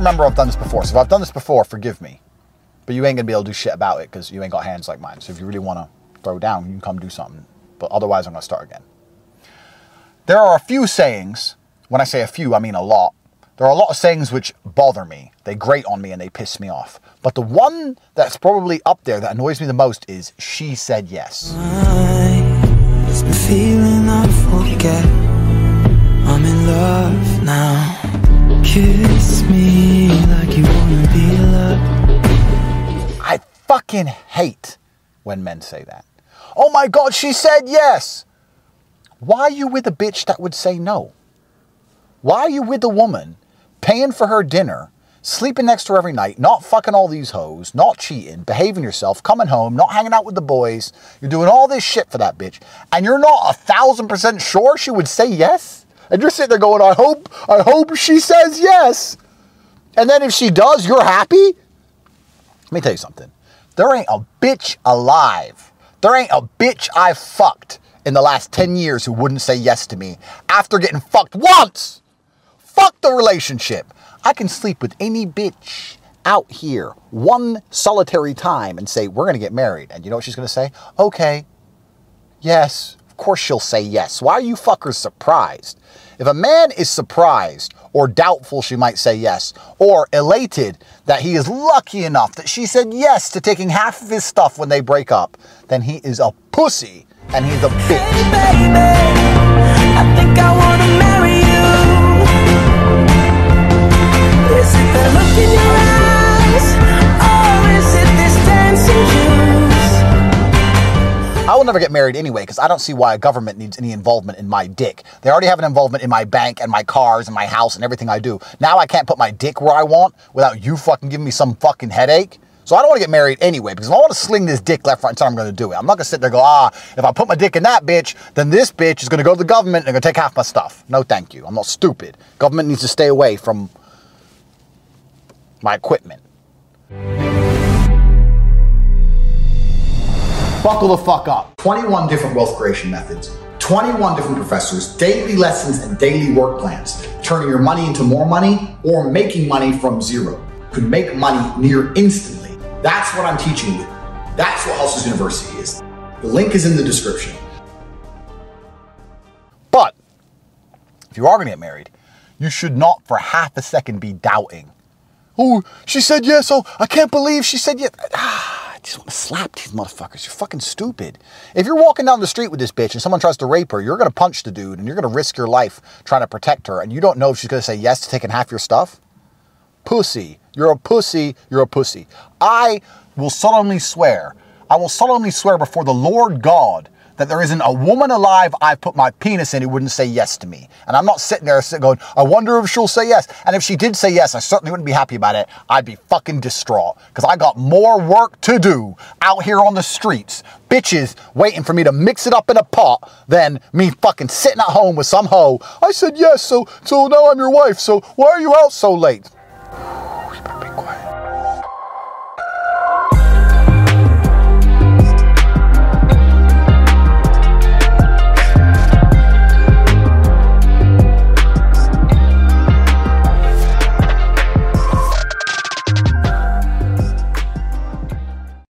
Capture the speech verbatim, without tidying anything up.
remember I've done this before. So if I've done this before, forgive me. But you ain't gonna be able to do shit about it because you ain't got hands like mine. So if you really want to throw down, you can come do something. But otherwise, I'm gonna start again. There are a few sayings. When I say a few, I mean a lot. There are a lot of sayings which bother me. They grate on me and they piss me off. But the one that's probably up there that annoys me the most is she said yes. It's been feeling I forget. I'm in love now. Kiss me like you wanna be loved. I fucking hate when men say that. Oh my God, she said yes. Why are you with a bitch that would say no? Why are you with a woman paying for her dinner, sleeping next to her every night, not fucking all these hoes, not cheating, behaving yourself, coming home, not hanging out with the boys? You're doing all this shit for that bitch, and you're not a thousand percent sure she would say yes? And you're sitting there going, I hope, I hope she says yes. And then if she does, you're happy? Let me tell you something. There ain't a bitch alive. There ain't a bitch I fucked in the last ten years who wouldn't say yes to me after getting fucked once. Fuck the relationship. I can sleep with any bitch out here one solitary time and say, we're going to get married. And you know what she's going to say? Okay. Yes. Of course she'll say yes. Why are you fuckers surprised? If a man is surprised or doubtful she might say yes, or elated that he is lucky enough that she said yes to taking half of his stuff when they break up, then he is a pussy. And he's a bitch. Hey baby, I think I wanna marry you. Is it the look in your eyes, or is it this dancing juice? I will never get married anyway because I don't see why a government needs any involvement in my dick. They already have an involvement in my bank and my cars and my house and everything I do. Now I can't put my dick where I want without you fucking giving me some fucking headache. So I don't want to get married anyway, because if I want to sling this dick left, right, and center, I'm going to do it. I'm not going to sit there and go, ah, if I put my dick in that bitch, then this bitch is going to go to the government and they're going to take half my stuff. No, thank you. I'm not stupid. Government needs to stay away from my equipment. Buckle the fuck up. twenty-one different wealth creation methods, twenty-one different professors, daily lessons, and daily work plans. Turning your money into more money or making money from zero. You can make money near instantly. That's what I'm teaching you. That's what Hustlers University is. The link is in the description. But if you are going to get married, you should not for half a second be doubting. Oh, she said yes. Oh, I can't believe she said yes. Ah, I just want to slap these motherfuckers. You're fucking stupid. If you're walking down the street with this bitch and someone tries to rape her, you're going to punch the dude and you're going to risk your life trying to protect her. And you don't know if she's going to say yes to taking half your stuff. Pussy. You're a pussy. You're a pussy. I will solemnly swear, I will solemnly swear before the Lord God that there isn't a woman alive I've put my penis in who wouldn't say yes to me. And I'm not sitting there going, I wonder if she'll say yes. And if she did say yes, I certainly wouldn't be happy about it. I'd be fucking distraught because I got more work to do out here on the streets. Bitches waiting for me to mix it up in a pot than me fucking sitting at home with some hoe. I said yes, so, so now I'm your wife. So why are you out so late?